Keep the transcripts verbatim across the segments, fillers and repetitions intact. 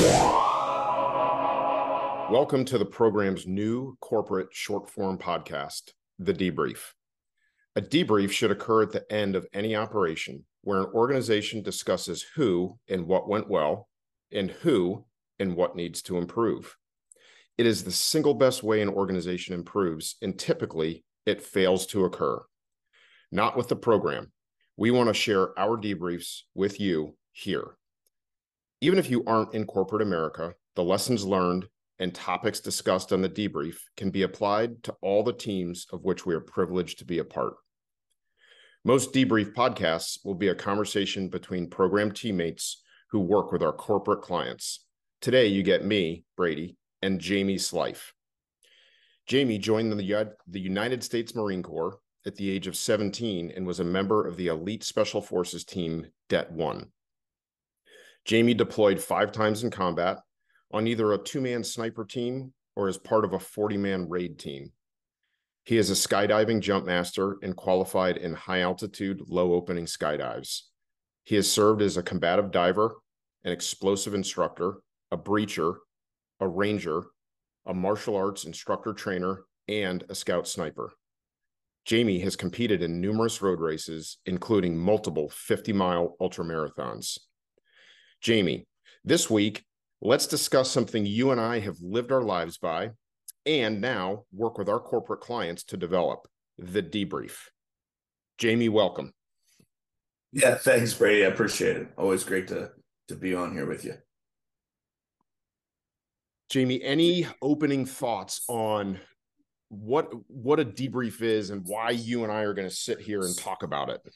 Welcome to the program's new corporate short-form podcast, The Debrief. A debrief should occur at the end of any operation where an organization discusses who and what went well and who and what needs to improve. It is the single best way an organization improves, and typically it fails to occur. Not with the program. We want to share our debriefs with you here. Even if you aren't in corporate America, the lessons learned and topics discussed on the debrief can be applied to all the teams of which we are privileged to be a part. Most debrief podcasts will be a conversation between program teammates who work with our corporate clients. Today, you get me, Brady, and Jamie Slife. Jamie joined the, the United States Marine Corps at the age of seventeen and was a member of the elite Special Forces team, Det one. Jamie deployed five times in combat on either a two-man sniper team or as part of a forty-man raid team. He is a skydiving jump master and qualified in high-altitude, low-opening skydives. He has served as a combative diver, an explosive instructor, a breacher, a ranger, a martial arts instructor trainer, and a scout sniper. Jamie has competed in numerous road races, including multiple fifty-mile ultramarathons. Jamie, this week, let's discuss something you and I have lived our lives by and now work with our corporate clients to develop, the debrief. Jamie, welcome. Yeah, thanks, Brady. I appreciate it. Always great to, to be on here with you. Jamie, any opening thoughts on what, what a debrief is and why you and I are going to sit here and talk about it?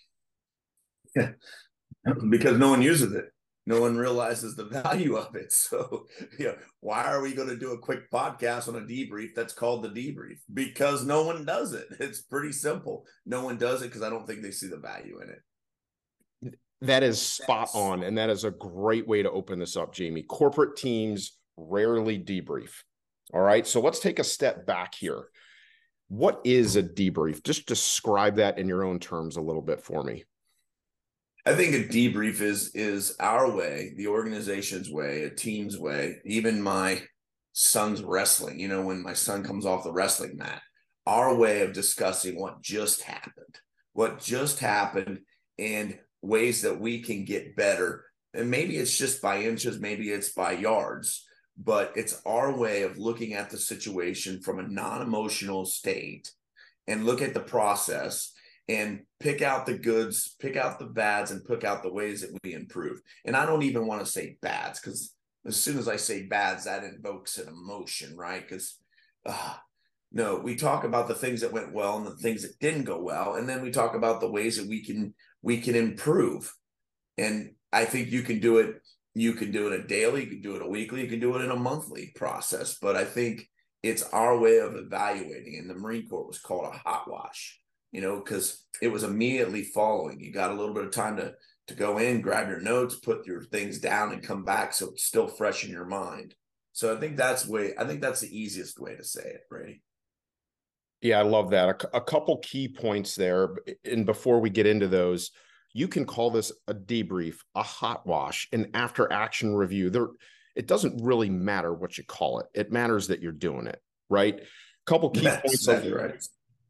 Yeah, because no one uses it. No one realizes the value of it. So, you know, why are we going to do a quick podcast on a debrief that's called the debrief? Because no one does it. It's pretty simple. No one does it because I don't think they see the value in it. That is spot on. And that is a great way to open this up, Jamie. Corporate teams rarely debrief. All right. So let's take a step back here. What is a debrief? Just describe that in your own terms a little bit for me. I think a debrief is is our way, the organization's way, a team's way, even my son's wrestling, you know, when my son comes off the wrestling mat, our way of discussing what just happened, what just happened and ways that we can get better. And maybe it's just by inches, maybe it's by yards, but it's our way of looking at the situation from a non-emotional state and look at the process and pick out the goods, pick out the bads, and pick out the ways that we improve. And I don't even want to say bads, because as soon as I say bads, that invokes an emotion, right? Because uh, no, we talk about the things that went well and the things that didn't go well, and then we talk about the ways that we can we can improve. And I think you can do it. You can do it a daily, you can do it a weekly, you can do it in a monthly process. But I think it's our way of evaluating. And the Marine Corps was called a hot wash. You know, because it was immediately following. You got a little bit of time to to go in, grab your notes, put your things down, and come back so it's still fresh in your mind. So I think that's way. I think that's the easiest way to say it, Brady. Yeah, I love that. A, a couple key points there, and before we get into those, you can call this a debrief, a hot wash, an after-action review. There, it doesn't really matter what you call it. It matters that you're doing it, right? A couple key That's points. exactly right.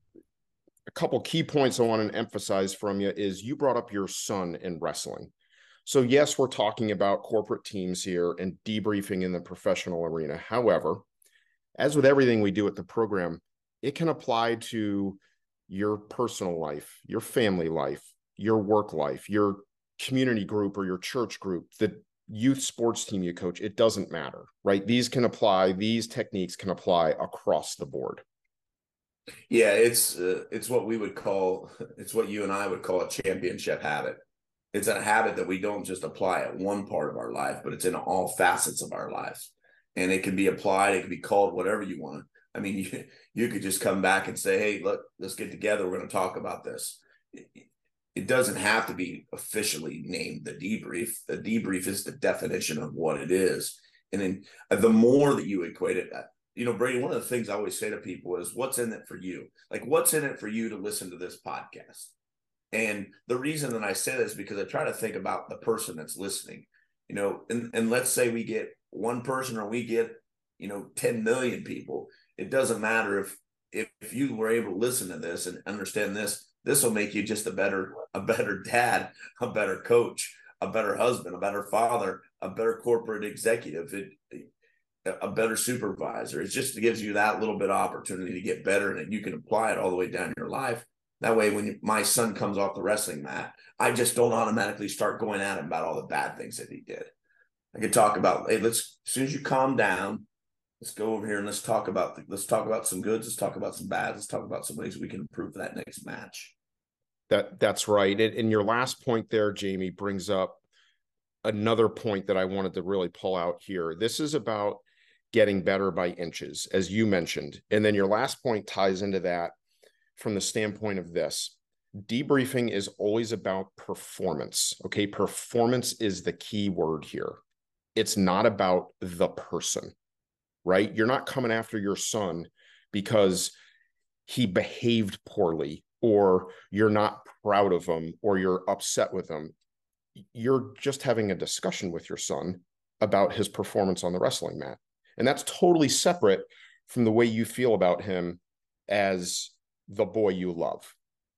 A couple key points I want to emphasize from you is you brought up your son in wrestling. So yes, we're talking about corporate teams here and debriefing in the professional arena. However, as with everything we do at the program, it can apply to your personal life, your family life, your work life, your community group or your church group, the youth sports team you coach. It doesn't matter, right? These can apply, these techniques can apply across the board. Yeah, it's uh, it's what we would call, it's what you and I would call a championship habit. It's a habit that we don't just apply at one part of our life, but it's in all facets of our lives. And it can be applied, it can be called whatever you want. I mean, you, you could just come back and say, hey, look, let's get together. We're going to talk about this. It, it doesn't have to be officially named the debrief. The debrief is the definition of what it is. And then uh, the more that you equate it, you know, Brady, one of the things I always say to people is, what's in it for you? Like, what's in it for you to listen to this podcast? And the reason that I say this is because I try to think about the person that's listening, you know, and, and let's say we get one person or we get, you know, ten million people. It doesn't matter if, if, if you were able to listen to this and understand this, this will make you just a better, a better dad, a better coach, a better husband, a better father, a better corporate executive, it, a better supervisor. It just gives you that little bit of opportunity to get better, and you can apply it all the way down your life. That way, when you, my son comes off the wrestling mat, I just don't automatically start going at him about all the bad things that he did. I could talk about, hey, let's, as soon as you calm down, let's go over here and let's talk about, let's talk about some goods. Let's talk about some bad. Let's talk about some ways we can improve that next match. That that's right. And, and your last point there, Jamie, brings up another point that I wanted to really pull out here. This is about getting better by inches, as you mentioned. And then your last point ties into that from the standpoint of this. Debriefing is always about performance. Okay. Performance is the key word here. It's not about the person, right? You're not coming after your son because he behaved poorly, or you're not proud of him, or you're upset with him. You're just having a discussion with your son about his performance on the wrestling mat. And that's totally separate from the way you feel about him as the boy you love.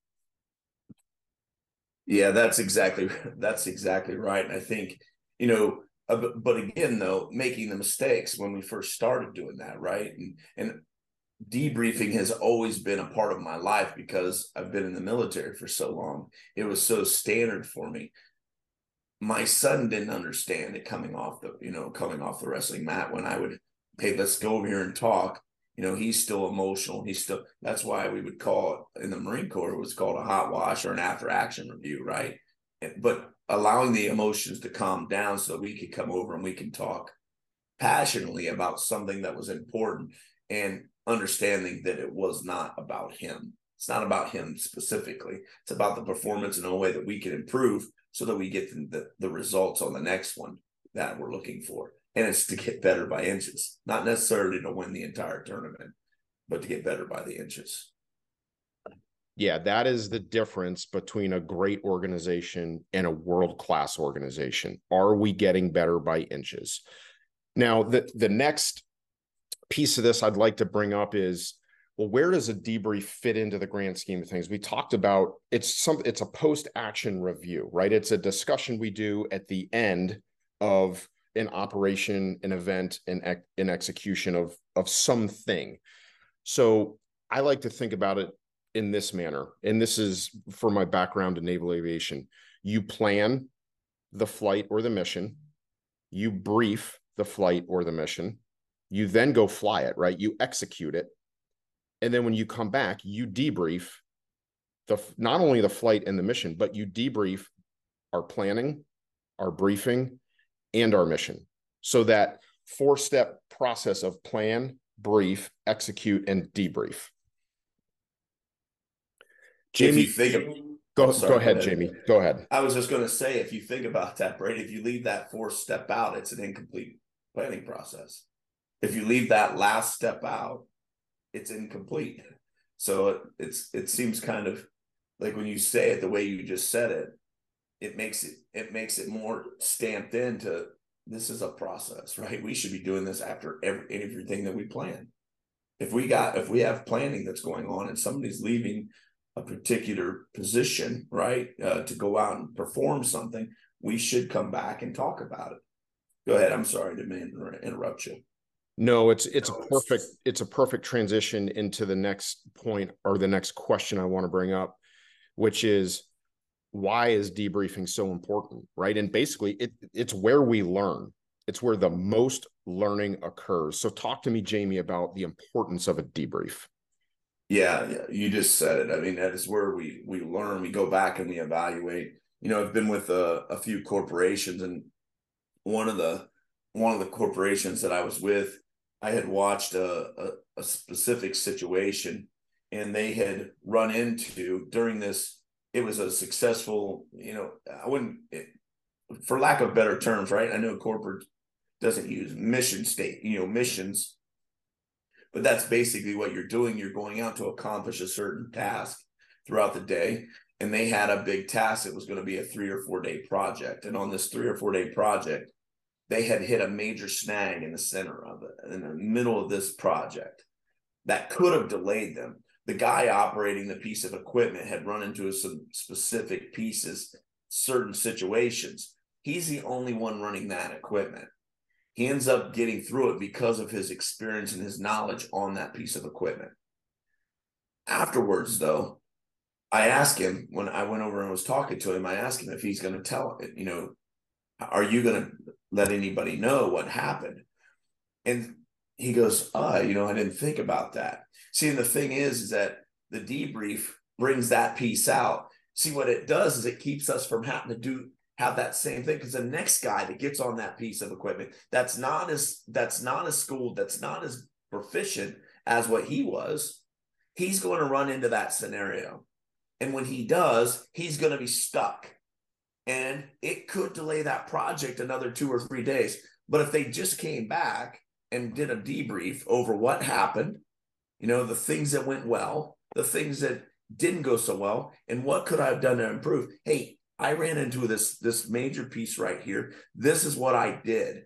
Yeah, that's exactly, that's exactly right. And I think, you know, uh, but again, though, making the mistakes when we first started doing that, right? And, and debriefing has always been a part of my life because I've been in the military for so long. It was so standard for me. My son didn't understand it coming off the, you know, coming off the wrestling mat when I would, hey, let's go over here and talk. You know, he's still emotional. He's still, that's why we would call it in the Marine Corps, it was called a hot wash or an after action review, right? But allowing the emotions to calm down so we could come over and we can talk passionately about something that was important, and understanding that it was not about him. It's not about him specifically. It's about the performance in a way that we can improve so that we get the, the, the results on the next one that we're looking for. And it's to get better by inches, not necessarily to win the entire tournament, but to get better by the inches. Yeah, that is the difference between a great organization and a world-class organization. Are we getting better by inches? Now, the, the next piece of this I'd like to bring up is, well, where does a debrief fit into the grand scheme of things? We talked about it's some it's a post-action review, right? It's a discussion we do at the end of an operation, an event, an, an execution of, of something. So I like to think about it in this manner, and this is for my background in naval aviation. You plan the flight or the mission, you brief the flight or the mission, you then go fly it, right? You execute it. And then when you come back, you debrief the not only the flight and the mission, but you debrief our planning, our briefing, and our mission. So that four-step process of plan, brief, execute, and debrief. Jamie, if you think of, go, oh, sorry, go ahead, go ahead, Jamie. Go ahead. I was just going to say, if you think about that, Brady, if you leave that fourth step out, it's an incomplete planning process. If you leave that last step out, it's incomplete. So it, it's it seems kind of like when you say it the way you just said it, it makes it it makes it more stamped into this is a process, right? We should be doing this after every everything that we plan. If we got if we have planning that's going on and somebody's leaving a particular position, right, uh, to go out and perform something, we should come back and talk about it. Go ahead. I'm sorry to interrupt you. No, it's it's a perfect it's a perfect transition into the next point or the next question I want to bring up, which is, why is debriefing so important, right? And basically, it it's where we learn. It's where the most learning occurs. So talk to me, Jamie, about the importance of a debrief. Yeah, yeah, you just said it. I mean, that is where we we learn. We go back and we evaluate. You know, I've been with a, a few corporations, and one of the one of the corporations that I was with, I had watched a, a, a specific situation, and they had run into during this. It was a successful, you know, I wouldn't, it, for lack of better terms, right? I know corporate doesn't use mission state, you know, missions, but that's basically what you're doing. You're going out to accomplish a certain task throughout the day. And they had a big task that was going to be a three or four day project. And on this three or four day project, they had hit a major snag in the center of it, in the middle of this project that could have delayed them. The guy operating the piece of equipment had run into some specific pieces, certain situations. He's the only one running that equipment. He ends up getting through it because of his experience and his knowledge on that piece of equipment. Afterwards, though, I asked him, when I went over and was talking to him, I asked him if he's going to tell it, you know, are you going to let anybody know what happened? And he goes, uh, you know, I didn't think about that. See, and the thing is, is that the debrief brings that piece out. See, what it does is it keeps us from having to do have that same thing, because the next guy that gets on that piece of equipment that's not as that's not as schooled, that's not as proficient as what he was, he's going to run into that scenario. And when he does, he's going to be stuck. And it could delay that project another two or three days. But if they just came back and did a debrief over what happened, you know, the things that went well, the things that didn't go so well, and what could I have done to improve? Hey, I ran into this, this major piece right here. This is what I did.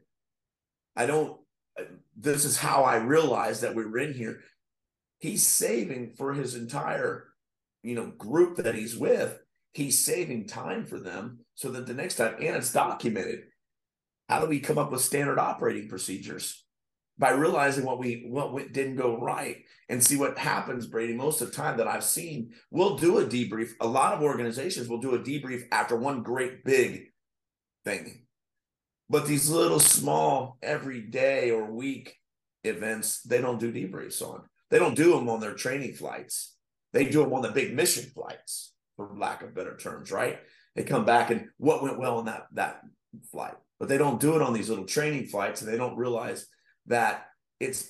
I don't, this is how I realized that we were in here. He's saving for his entire, you know, group that he's with. He's saving time for them so that the next time, and it's documented. How do we come up with standard operating procedures? By realizing what we what didn't go right. And see what happens, Brady, most of the time that I've seen, we'll do a debrief. A lot of organizations will do a debrief after one great big thing. But these little small every day or week events, they don't do debriefs on. They don't do them on their training flights. They do them on the big mission flights, for lack of better terms, right? They come back and what went well on that, that flight. But they don't do it on these little training flights, and they don't realize that it's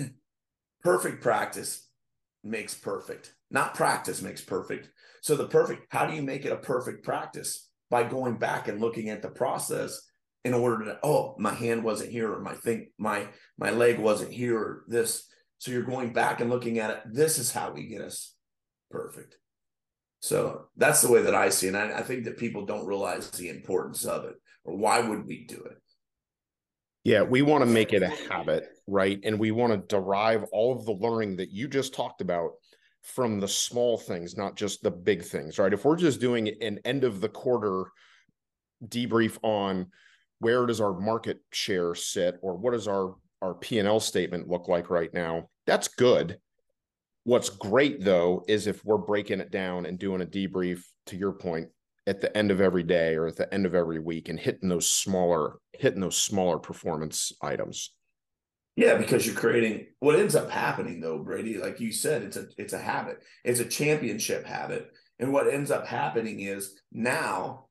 perfect practice makes perfect, not practice makes perfect. So the perfect, how do you make it a perfect practice? By going back and looking at the process in order to, oh, my hand wasn't here, or my thing, my, my leg wasn't here, or this. So you're going back and looking at it. This is how we get us perfect. So that's the way that I see it. And I, I think that people don't realize the importance of it, or why would we do it? Yeah, we want to make it a habit, right? And we want to derive all of the learning that you just talked about from the small things, not just the big things, right? If we're just doing an end of the quarter debrief on where does our market share sit, or what does our, our P and L statement look like right now, that's good. What's great, though, is if we're breaking it down and doing a debrief, to your point, at the end of every day or at the end of every week, and hitting those smaller, hitting those smaller performance items. Yeah, because you're creating what ends up happening, though, Brady, like you said, it's a it's a habit. It's a championship habit. And what ends up happening is now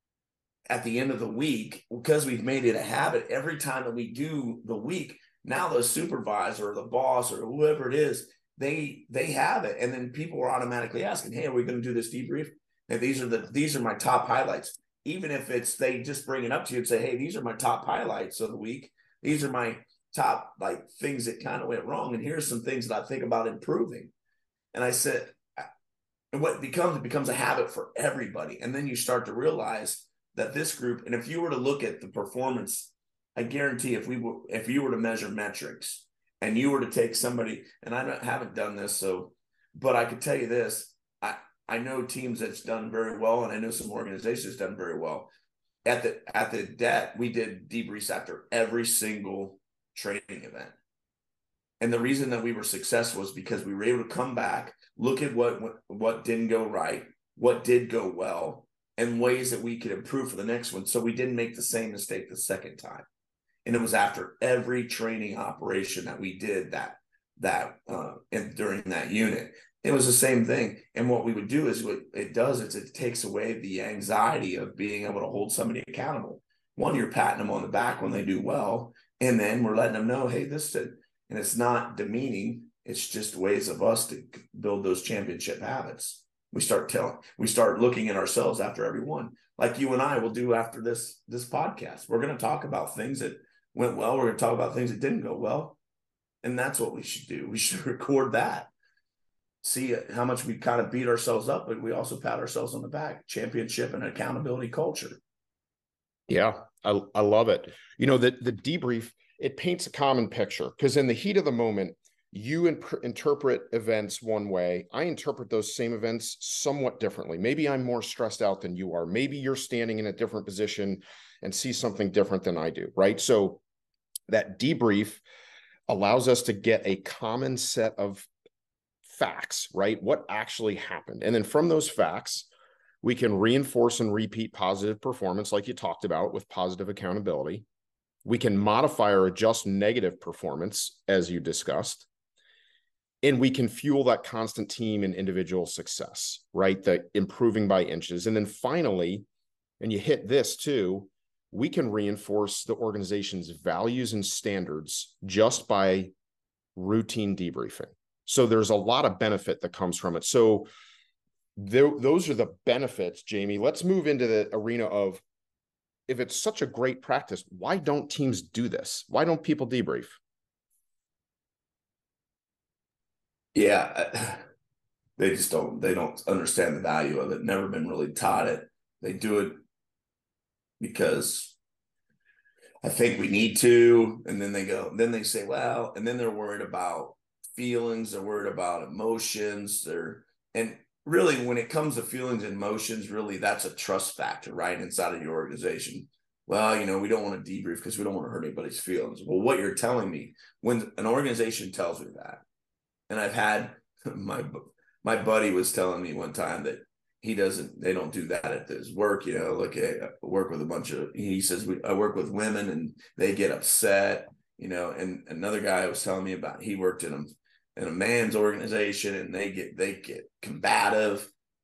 at the end of the week, because we've made it a habit, every time that we do the week, now the supervisor or the boss or whoever it is, they they have it. And then people are automatically asking, hey, are we going to do this debrief? And these are the these are my top highlights. Even if it's they just bring it up to you and say, hey, these are my top highlights of the week. These are my top like things that kind of went wrong. And here's some things that I think about improving. And I said, and what becomes it becomes a habit for everybody. And then you start to realize that this group, and if you were to look at the performance, I guarantee if we were if you were to measure metrics and you were to take somebody, and I don't, haven't done this, so but I could tell you this. I I know teams that's done very well, and I know some organizations done very well. At the at the D E T, we did debriefs after every single training event. And the reason that we were successful is because we were able to come back, look at what what didn't go right, what did go well, and ways that we could improve for the next one. So we didn't make the same mistake the second time. And it was after every training operation that we did that that uh, and during that unit. It was the same thing. And what we would do is what it does is it takes away the anxiety of being able to hold somebody accountable. One, you're patting them on the back when they do well. And then we're letting them know, hey, this did. And it's not demeaning. It's just ways of us to build those championship habits. We start telling, we start looking at ourselves after every one, like you and I will do after this, this podcast. We're going to talk about things that went well. We're going to talk about things that didn't go well. And that's what we should do. We should record that. See how much we kind of beat ourselves up, but we also pat ourselves on the back. Championship and accountability culture. Yeah. I, I love it. You know, the, the debrief, it paints a common picture, because in the heat of the moment, you imp- interpret events one way. I interpret those same events somewhat differently. Maybe I'm more stressed out than you are. Maybe you're standing in a different position and see something different than I do, right? So that debrief allows us to get a common set of facts, right? What actually happened. And then from those facts, we can reinforce and repeat positive performance, like you talked about, with positive accountability. We can modify or adjust negative performance, as you discussed. And we can fuel that constant team and individual success, right? The improving by inches. And then finally, and you hit this too, we can reinforce the organization's values and standards just by routine debriefing. So there's a lot of benefit that comes from it. So th- those are the benefits, Jamie. Let's move into the arena of, if it's such a great practice, why don't teams do this? Why don't people debrief? Yeah, they just don't, they don't understand the value of it. Never been really taught it. They do it because I think we need to. And then they go, then they say, well, and then they're worried about feelings. They're worried about emotions. They're, and really when it comes to feelings and emotions, really that's a trust factor, right? Inside of your organization. Well, you know, we don't want to debrief because we don't want to hurt anybody's feelings. Well, what you're telling me, when an organization tells me that, and I've had my, my buddy was telling me one time that he doesn't, they don't do that at his work. You know, look, I work with a bunch of, he says, we, I work with women and they get upset, you know, and another guy was telling me about, he worked in a, in a man's organization and they get, they get combative.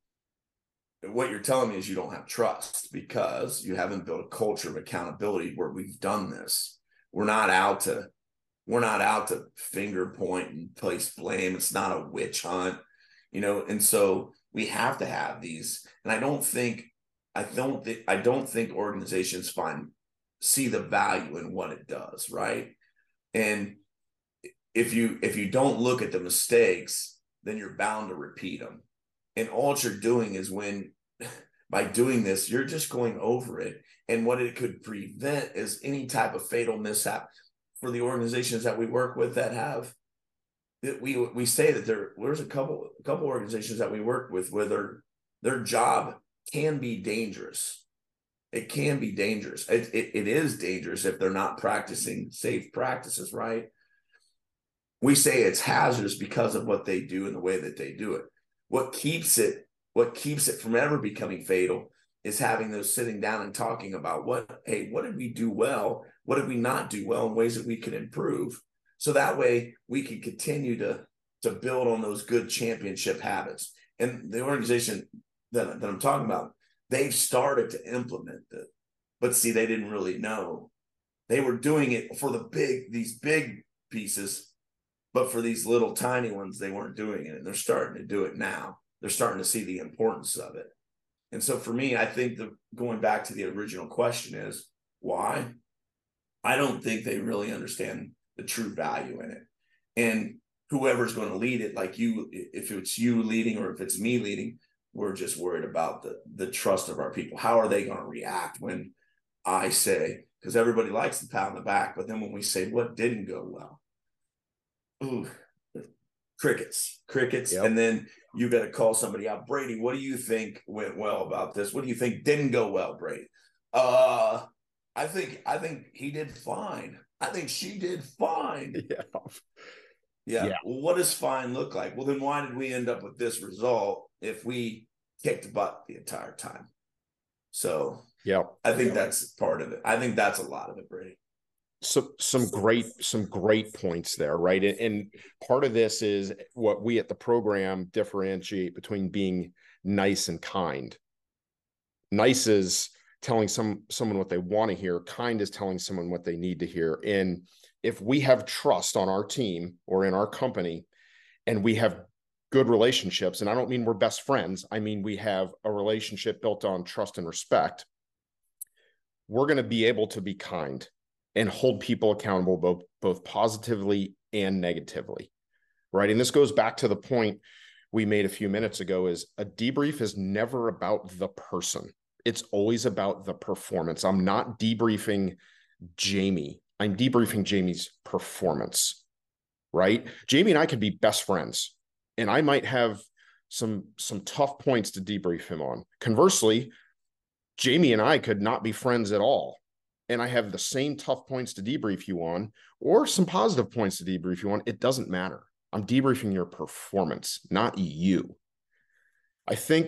What you're telling me is you don't have trust because you haven't built a culture of accountability where we've done this. We're not out to, we're not out to finger point and place blame. It's not a witch hunt, you know? And so we have to have these. And I don't think, I don't think, I don't think organizations find, see the value in what it does. Right. And if you, if you don't look at the mistakes, then you're bound to repeat them. And all you're doing is when, by doing this, you're just going over it. And what it could prevent is any type of fatal mishap for the organizations that we work with that have, that we we say that there there's a couple a couple organizations that we work with where their their job can be dangerous. It can be dangerous. It, it, it is dangerous if they're not practicing safe practices, right? We say it's hazardous because of what they do and the way that they do it. What keeps it, what keeps it from ever becoming fatal is having those sitting down and talking about what, hey, what did we do well? What did we not do well in ways that we could improve? So that way we can continue to, to build on those good championship habits. And the organization that, that I'm talking about, they've started to implement it. But see, they didn't really know. They were doing it for the big, these big pieces, but for these little tiny ones, they weren't doing it. And they're starting to do it now. They're starting to see the importance of it. And so for me, I think the going back to the original question is why? I don't think they really understand the true value in it. And whoever's going to lead it, like you, if it's you leading or if it's me leading, we're just worried about the, the trust of our people. How are they going to react when I say, because everybody likes the pat on the back, but then when we say what didn't go well, ooh, crickets, crickets. Yep. And then you got to call somebody out. Brady, what do you think went well about this? What do you think didn't go well, Brady? Uh, I think, I think he did fine. I think she did fine. Yeah. Yeah. yeah. Well, what does fine look like? Well, then why did we end up with this result if we kicked butt the entire time? So yeah, I think that's part of it. I think that's a lot of it, Brady. So some great, some great points there, right? And, and part of this is what we at the program differentiate between being nice and kind. Nice is telling some someone what they want to hear. Kind is telling someone what they need to hear. And if we have trust on our team or in our company, and we have good relationships, and I don't mean we're best friends, I mean we have a relationship built on trust and respect, we're going to be able to be kind and hold people accountable both, both positively and negatively, right? And this goes back to the point we made a few minutes ago, is a debrief is never about the person. It's always about the performance. I'm not debriefing Jamie. I'm debriefing Jamie's performance, right? Jamie and I could be best friends, and I might have some, some tough points to debrief him on. Conversely, Jamie and I could not be friends at all, and I have the same tough points to debrief you on, or some positive points to debrief you on. It doesn't matter. I'm debriefing your performance, not you. I think,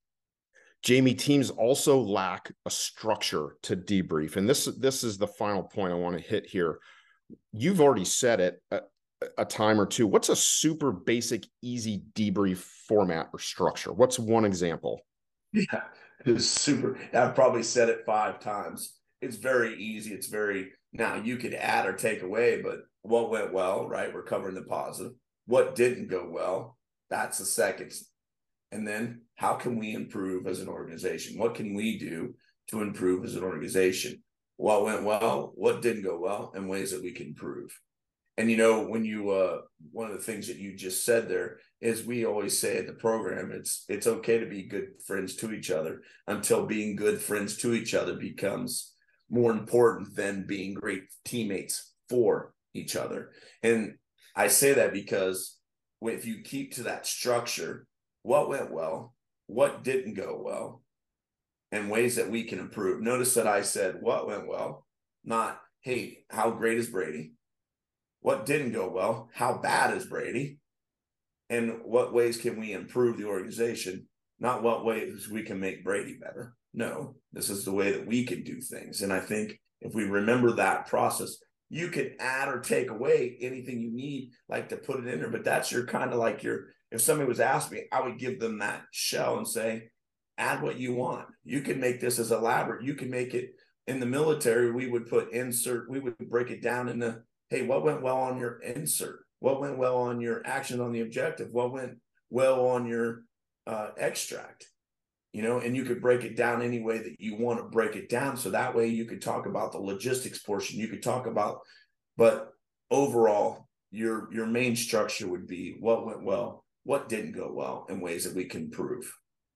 Jamie, teams also lack a structure to debrief. And this, this is the final point I want to hit here. You've already said it a, a time or two. What's a super basic, easy debrief format or structure? What's one example? Yeah, it's super. I've probably said it five times. It's very easy. It's very, now you could add or take away, but what went well, right? We're covering the positive. What didn't go well, that's the second. And then how can we improve as an organization? What can we do to improve as an organization? What went well, what didn't go well, and ways that we can improve. And, you know, when you, uh, one of the things that you just said there is we always say at the program, it's, it's okay to be good friends to each other until being good friends to each other becomes more important than being great teammates for each other. And I say that because if you keep to that structure, what went well, what didn't go well, and ways that we can improve. Notice that I said what went well, not, hey, how great is Brady? What didn't go well, how bad is Brady? And what ways can we improve the organization? Not what ways we can make Brady better. No, this is the way that we can do things. And I think if we remember that process, you can add or take away anything you need, like to put it in there. But that's your kind of like your, if somebody was asking me, I would give them that shell and say, add what you want. You can make this as elaborate. You can make it in the military. We would put insert, we would break it down into, hey, what went well on your insert? What went well on your action on the objective? What went well on your uh, extract? You know, and you could break it down any way that you want to break it down. So that way you could talk about the logistics portion. You could talk about, but overall, your your main structure would be what went well, what didn't go well, and ways that we can improve.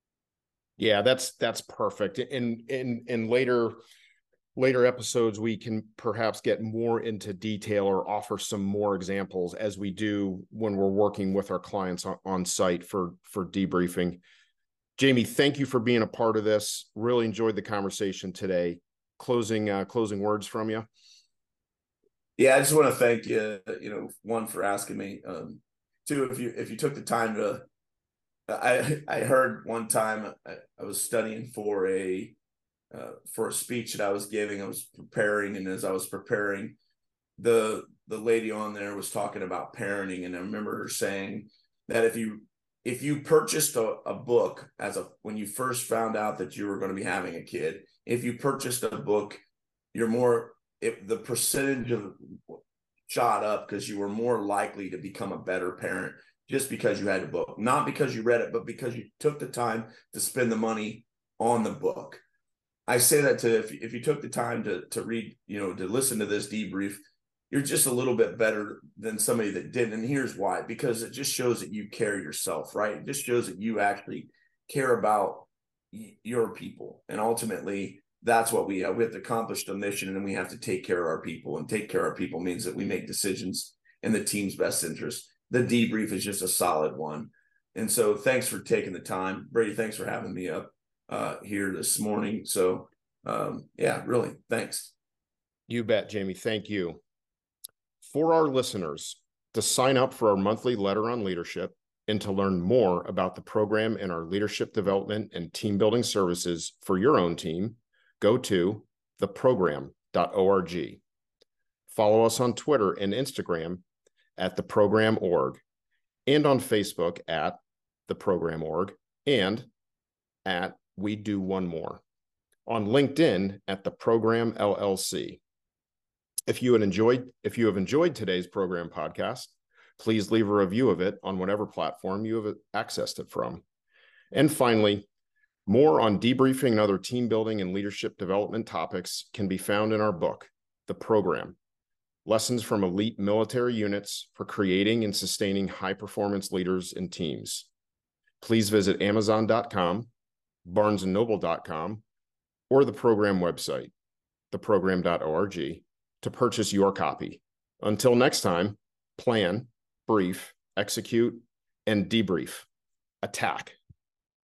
Yeah, that's that's perfect. In in in later later episodes, we can perhaps get more into detail or offer some more examples, as we do when we're working with our clients on, on site for for debriefing. Jamie, thank you for being a part of this. Really enjoyed the conversation today. Closing uh, closing words from you. Yeah, I just want to thank you. You know, one, for asking me. Um, two, if you if you took the time to, I I heard one time I, I was studying for a uh, for a speech that I was giving. I was preparing, and as I was preparing, the the lady on there was talking about parenting, and I remember her saying that if you if you purchased a, a book as a when you first found out that you were going to be having a kid, if you purchased a book, you're more if the percentage of shot up because you were more likely to become a better parent just because you had a book, not because you read it, but because you took the time to spend the money on the book. I say that to if you, if you took the time to to read, you know, to listen to this debrief, you're just a little bit better than somebody that didn't. And here's why: because it just shows that you care yourself, right? It just shows that you actually care about y- your people. And ultimately, that's what we have. We have to accomplish the mission, and then we have to take care of our people. And take care of our people means that we make decisions in the team's best interest. The debrief is just a solid one. And so thanks for taking the time. Brady, thanks for having me up uh, here this morning. So um, yeah, really, thanks. You bet, Jamie. Thank you. For our listeners, to sign up for our monthly letter on leadership and to learn more about the program and our leadership development and team building services for your own team, go to the program dot org. Follow us on Twitter and Instagram at the program dot org, and on Facebook at the program dot org and at We Do One More. On LinkedIn at the Program L L C. If you had enjoyed, if you have enjoyed today's program podcast, please leave a review of it on whatever platform you have accessed it from. And finally, more on debriefing and other team building and leadership development topics can be found in our book, The Program: Lessons from Elite Military Units for Creating and Sustaining High-Performance Leaders and Teams. Please visit amazon dot com, barnes and noble dot com, or the program website, the program dot org, to purchase your copy. Until next time, plan, brief, execute, and debrief. Attack.